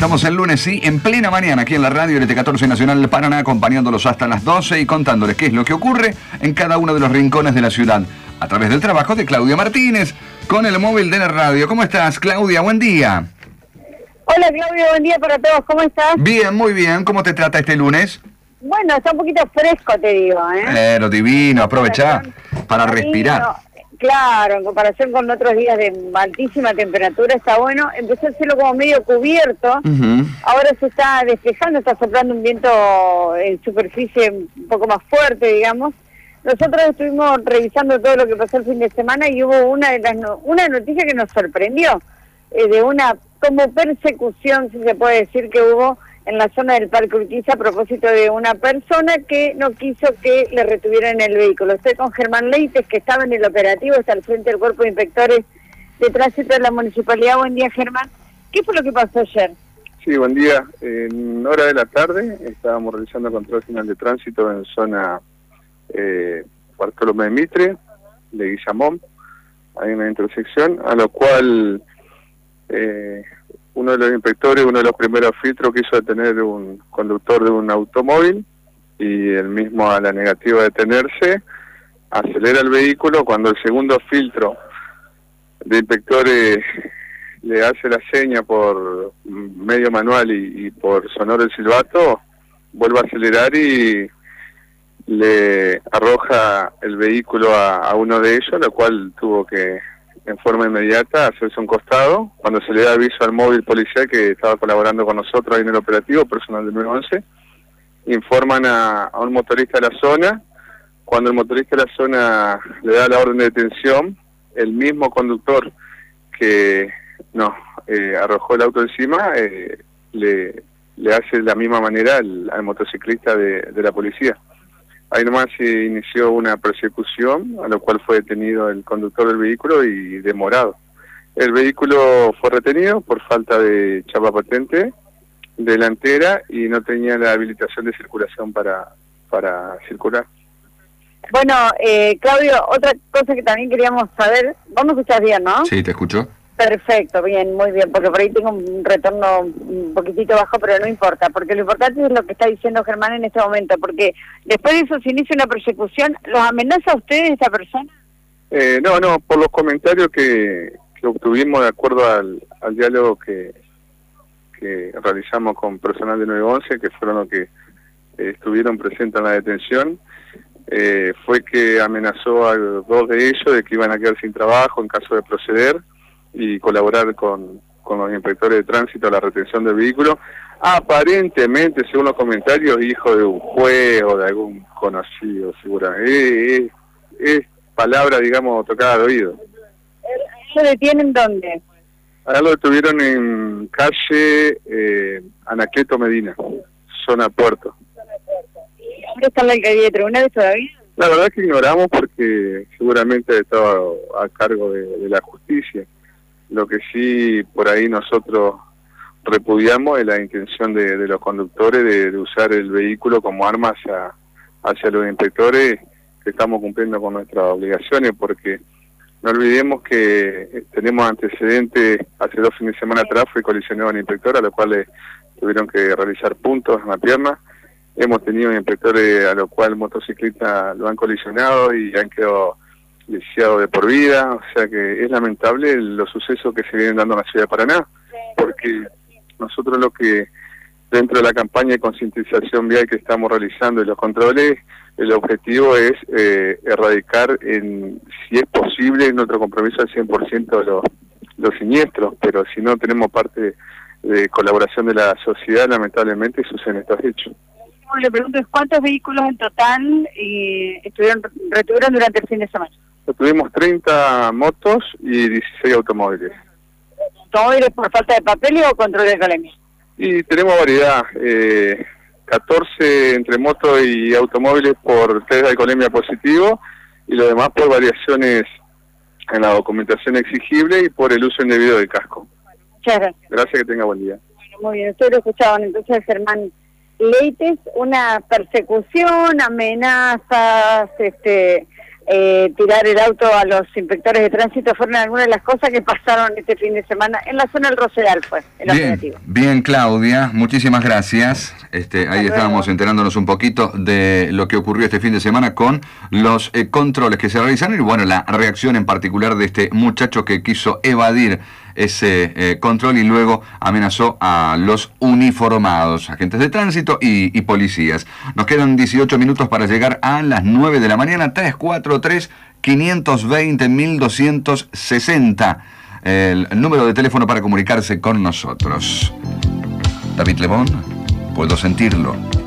Estamos el lunes, sí, en plena mañana, aquí en la radio LT14 Nacional del Paraná, acompañándolos hasta las 12 y contándoles qué es lo que ocurre en cada uno de los rincones de la ciudad, a través del trabajo de Claudia Martínez, con el móvil de la radio. ¿Cómo estás, Claudia? Buen día. Hola, Claudia, buen día para todos. ¿Cómo estás? Bien, muy bien. ¿Cómo te trata este lunes? Bueno, está un poquito fresco, te digo, ¿eh? Pero divino, aprovechá para respirar. Claro, en comparación con otros días de altísima temperatura, está bueno. Empezó el cielo como medio cubierto, ahora se está despejando, está soplando un viento en superficie un poco más fuerte, digamos. Nosotros estuvimos revisando todo lo que pasó el fin de semana y hubo una noticia que nos sorprendió, de una como persecución, si se puede decir, que hubo en la zona del Parque Urquiza a propósito de una persona que no quiso que le retuvieran el vehículo. Estoy con Germán Leites, que estaba en el operativo, está al frente del Cuerpo de Inspectores de Tránsito de la Municipalidad. Buen día, Germán. ¿Qué fue lo que pasó ayer? Sí, buen día. En hora de la tarde estábamos realizando control final de tránsito en zona Bartolomé de Mitre, de Guillamón. Hay una intersección, a lo cual uno de los inspectores, uno de los primeros filtros, quiso detener un conductor de un automóvil y el mismo, a la negativa de detenerse, acelera el vehículo. Cuando el segundo filtro de inspectores le hace la seña por medio manual y por sonoro el silbato, vuelve a acelerar y le arroja el vehículo a uno de ellos, lo cual tuvo que, en forma inmediata, hacerse un costado. Cuando se le da aviso al móvil policial que estaba colaborando con nosotros ahí en el operativo, personal del 911, informan a un motorista de la zona. Cuando el motorista de la zona le da la orden de detención, el mismo conductor que arrojó el auto encima, le hace de la misma manera al motociclista de la policía. Ahí nomás se inició una persecución, a lo cual fue detenido el conductor del vehículo y demorado. El vehículo fue retenido por falta de chapa patente delantera y no tenía la habilitación de circulación para circular. Bueno, Claudio, otra cosa que también queríamos saber, vos me escuchás bien, ¿no? Sí, te escucho. Perfecto, bien, muy bien, porque por ahí tengo un retorno un poquitito bajo, pero no importa, porque lo importante es lo que está diciendo Germán en este momento, porque después de eso se inicia una persecución. ¿Los amenaza a ustedes esta persona? No, por los comentarios que obtuvimos de acuerdo al diálogo que realizamos con personal de 911, que fueron los que estuvieron presentes en la detención, fue que amenazó a dos de ellos de que iban a quedar sin trabajo en caso de proceder y colaborar con los inspectores de tránsito a la retención del vehículo. Aparentemente, según los comentarios, hijo de un juez o de algún conocido, seguramente. Es palabra, digamos, tocada de oído. ¿Lo detienen dónde? Ahora lo detuvieron en calle Anacleto Medina, zona Puerto. ¿Ahora está en la alcaldía de tribunales todavía? La verdad que ignoramos porque seguramente estaba a cargo de la justicia. Lo que sí por ahí nosotros repudiamos es la intención de los conductores de usar el vehículo como arma hacia los inspectores, que estamos cumpliendo con nuestras obligaciones, porque no olvidemos que tenemos antecedentes. Hace 2 fines de semana atrás fue colisionado un inspector, a lo cual le tuvieron que realizar puntos en la pierna. Hemos tenido inspectores a los cuales motociclistas lo han colisionado y han quedado lisiados de por vida. O sea que es lamentable los sucesos que se vienen dando en la ciudad de Paraná, porque nosotros lo que, dentro de la campaña de concientización vial que estamos realizando y los controles, el objetivo es erradicar, si es posible, nuestro compromiso al 100% los siniestros, pero si no tenemos parte de colaboración de la sociedad, lamentablemente suceden estos hechos. Le pregunto, ¿cuántos vehículos en total retuvieron durante el fin de semana? Tuvimos 30 motos y 16 automóviles. ¿Automóviles por falta de papeles o control de alcoholemia? Y tenemos variedad, 14 entre motos y automóviles por test de alcoholemia positivo y lo demás por variaciones en la documentación exigible y por el uso indebido del casco. Muchas gracias. Gracias, que tenga buen día. Bueno, muy bien, ustedes lo escuchaban entonces, Germán Leites, una persecución, amenazas, tirar el auto a los inspectores de tránsito, fueron algunas de las cosas que pasaron este fin de semana en la zona del Rosedal, fue el operativo. Bien, Claudia, muchísimas gracias. Ahí estábamos enterándonos un poquito de lo que ocurrió este fin de semana con los controles que se realizaron y bueno, la reacción en particular de este muchacho que quiso evadir ese control y luego amenazó a los uniformados, agentes de tránsito y policías. Nos quedan 18 minutos para llegar a las 9 de la mañana, 343-520-1260, el número de teléfono para comunicarse con nosotros. David Lebón, puedo sentirlo.